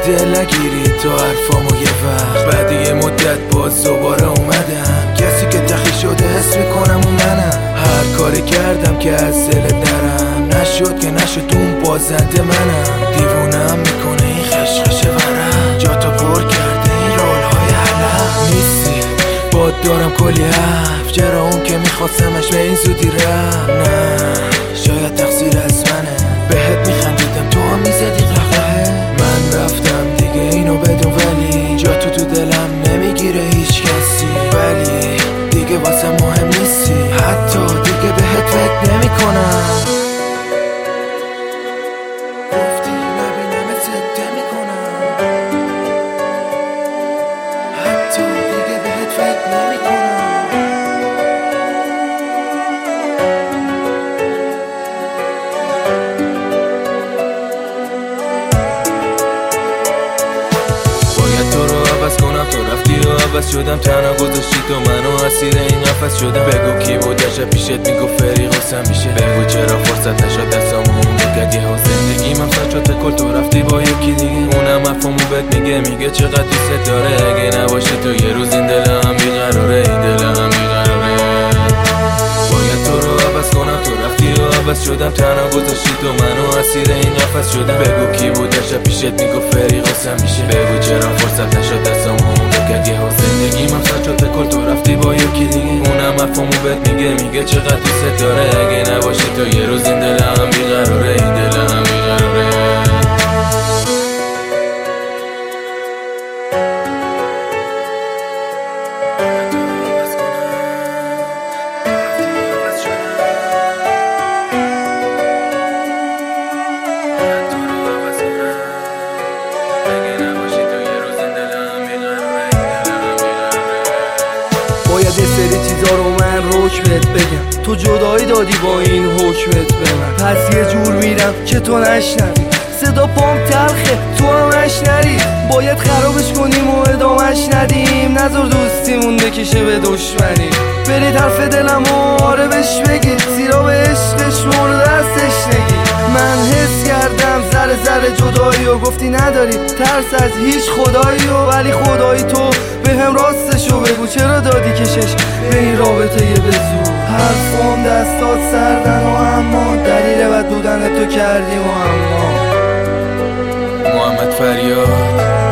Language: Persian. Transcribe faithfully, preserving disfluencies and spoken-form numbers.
دل نگیری تو حرفامو یه وقت. بعد یه مدت باز دوباره اومدم، کسی که تخی شده حس میکنم و منم. هر کاری کردم که از دلت نرم، نشد که نشد اون بازنده منم. دیوونم میکنه این خشخش ورم، جا تو پر کرده این رولهای علم. نیستی باد دارم کلی حرف، چرا اون که میخواستمش به این زودی رفت. نه شاید تقصیر از منه، بهت میخندیدم تو هم میزدی قهقهه. من رفتم دیگه اینو بدون، ولی جا تو تو دلم نمیگیره هیچ کسی. ولی دیگه واسه مهم نیستی، حتی دیگه بهت فکر نمی کنم. گفتی نبینمت سکته میکنم، حتی دیگه بهت فکر نمی کنم. تو رفتی و عوض شدم، تنها گذاشتی تو منو اسیر این قفس شدم. بگو کی بود شب پیشت میگفت فریق حسن میشه، بگو چرا فرصت نشد دستامو اون بگد یه حسن. زندگیم هم سر شد کل، تو رفتی با یکی دیگه، اونم افامو بهت میگه، میگه چقدر دوست داره. اگه نباشی تو یه روز این دلم بیقراره، این دلم بیقراره. باید تو رو عوض کنم، تو رفتی و عوض شدم، تنها گذاشتی تو منو اسیر این قفس شدم. بگو کی بود شب پیشت میگفت فریق حسن میشه، بگو چرا فرصت نشد دستامو گدیه ها. زندگیم هم سر شده کل، تو رفتی با یکی دیگه، اونم افامو بهت میگه، میگه چقدر دوست داره. اگه نباشی تو یه روز این دلم بیقراره، این دلم بیقراره. باید یه سری چیزا رو من روش بهت بگم، تو جدایی دادی با این حکمت به من. پس یه جور میرم که تو نشنوی، صدا پام تلخه تو هم نشنری. باید خرابش کنیم و ادامش ندیم، نذار دوستیمون بکشه به دشمنی. برید حرف دلم و آره بهش بگید، زیرا به عشقش مورد دستش نگید. من حس کردم ذره ذره جدایی و گفتی نداری ترس از هیچ خدایی و، ولی خدایی تو به هم راستشو بگو، چرا دادی کشش به این رابطه یه بزو. حرفام دستات سردن و اما دلیل بد بودن تو کردیم و اما. محمد فریاد